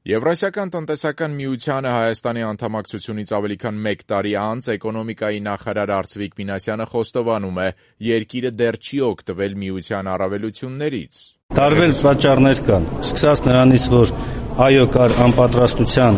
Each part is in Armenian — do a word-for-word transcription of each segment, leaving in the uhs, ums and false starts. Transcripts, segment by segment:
Եվրասիական տնտեսական միությանը Հայաստանի անդամակցությունից ավելի քան մեկ տարի անց էկոնոմիկայի նախարար Արծվիկ Մինասյանը խոստովանում է, երկիրը դեռ չի օգտվել միության առավելություններից։ Տարբեր պատճառներ կան, սկսած նրանից, որ այո կար անպատրաստության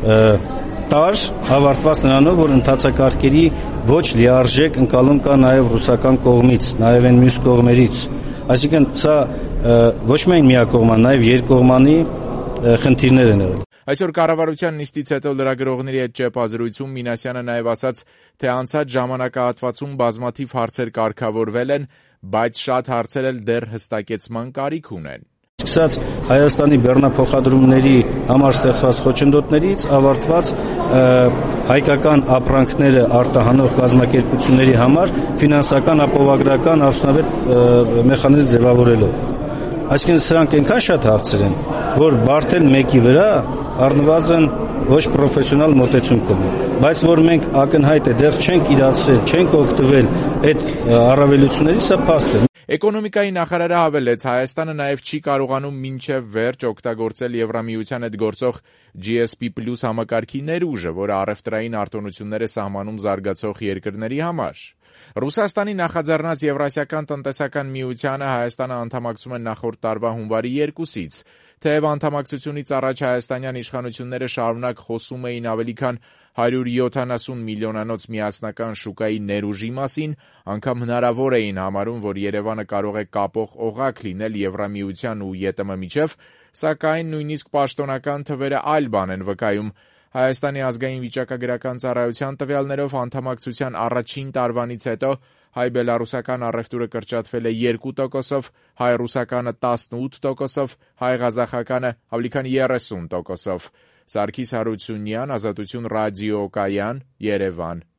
տար, ավարտված նրանով, որ ընթացակարգերի ոչ լիարժեք ընկալում կա նաև ռուսական կողմից, նաև այն մյուս կողմերից։ Այսինքն սա ոչ միայն միակողման, նաև երկկողմանի խնդիրներ են եղել։ Այսօր կառավարության նիստից հետո լրագրողների հետ ճեպազրույցում Մինասյանը նաև ասաց, թե անցած ժամանակահատվածում բազմաթիվ հարցեր կարգավորվել են, բայց շատ հարցեր էլ դեռ հստակեցման կարիք ունեն։ Սկսած Հայաստանի բեռնափոխադրումների համար ստեղծված խոչընդոտներից, ավարտված հայկական ապրանքները արտահանող կազմակերպությունների համար ֆինանսական ապահովագրական արդյունավետ մեխանիզմ ձևավորելով։ Այսինքն սրանք այնքան շատ հարցեր են, որ բարդել մեկի վրա առնվազն ոչ պրոֆեսիոնալ մոտեցում կլինի, բայց որ մենք ակնհայտ է դեռ չենք իրացրել, չենք օգտվել այդ առավելություններից, սա փաստ է։ Էկոնոմիկայի նախարարը հավելեց, Հայաստանը նաև չի կարողանում մինչև վերջ օգտագործել Եվրամիության հետ գործող G S P Plus համակարգի ներուժը, որը առևտրային արտոնություններ է սահմանում զարգացող երկրների համար։ Ռուսաստանի նախաձեռնած Եվրասիական տնտեսական միությանը Հայաստանը անդամակցում է նախորդ տարվա հունվարի երկուսից, թեև անդամակցությունից առաջ հայաստանյան իշխանությունները շարունակ խոսում էին ավելի քան հարյուր յոթանասուն միլիոնանոց միասնական շուկայի ներուժի մասին, անգամ հնարավոր էին համարում, որ Երևանը կարող է կապող օղակ լինել Եվրամիության ու Ե T M միջև, սակայն նույնիսկ պաշտոնական թվերը այլ բան են վկայում։ Հայաստանի ազգային վիճակագրական ծառայության տվյալներով անդամակցության առաջին տարվանից հետո հայ-բելառուսական առևտուրը կրճատվել է երկու տոկոսով, հայ-ռուսականը տասնութ տոկոսով, հայ-ղազախականը ավելի քան երեսուն տոկոսով։ Սարգիս Հարությունյան, Ազատություն ռադիոկայան, Երևան։